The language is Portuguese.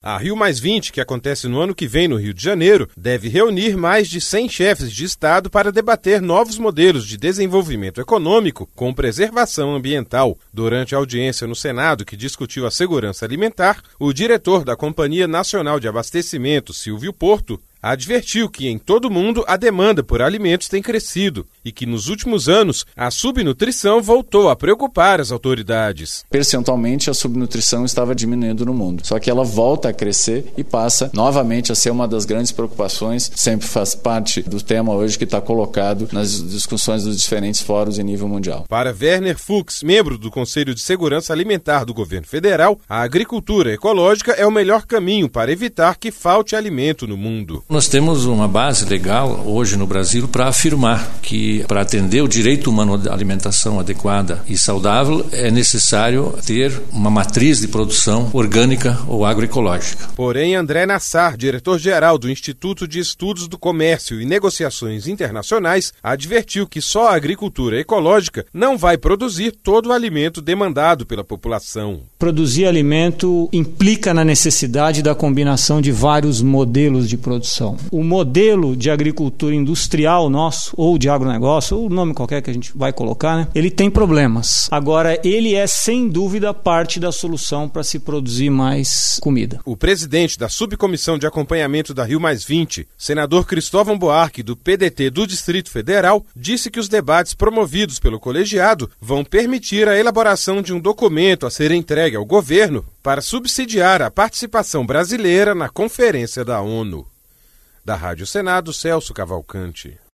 A Rio+20, que acontece no ano que vem no Rio de Janeiro, deve reunir mais de 100 chefes de Estado para debater novos modelos de desenvolvimento econômico com preservação ambiental. Durante a audiência no Senado, que discutiu a segurança alimentar, o diretor da Companhia Nacional de Abastecimento, Silvio Porto, advertiu que em todo o mundo a demanda por alimentos tem crescido e que nos últimos anos a subnutrição voltou a preocupar as autoridades. Percentualmente a subnutrição estava diminuindo no mundo, só que ela volta a crescer e passa novamente a ser uma das grandes preocupações, sempre faz parte do tema hoje que está colocado nas discussões dos diferentes fóruns em nível mundial. Para Werner Fuchs, membro do Conselho de Segurança Alimentar do Governo Federal, a agricultura ecológica é o melhor caminho para evitar que falte alimento no mundo. Nós temos uma base legal hoje no Brasil para afirmar que para atender o direito humano à alimentação adequada e saudável é necessário ter uma matriz de produção orgânica ou agroecológica. Porém, André Nassar, diretor-geral do Instituto de Estudos do Comércio e Negociações Internacionais, advertiu que só a agricultura ecológica não vai produzir todo o alimento demandado pela população. Produzir alimento implica na necessidade da combinação de vários modelos de produção. O modelo de agricultura industrial nosso, ou de agronegócio, ou o nome qualquer que a gente vai colocar, né? Ele tem problemas. Agora, ele é sem dúvida parte da solução para se produzir mais comida. O presidente da Subcomissão de Acompanhamento da Rio+20, senador Cristóvão Buarque, do PDT do Distrito Federal, disse que os debates promovidos pelo colegiado vão permitir a elaboração de um documento a ser entregue ao governo para subsidiar a participação brasileira na Conferência da ONU. Da Rádio Senado, Celso Cavalcante.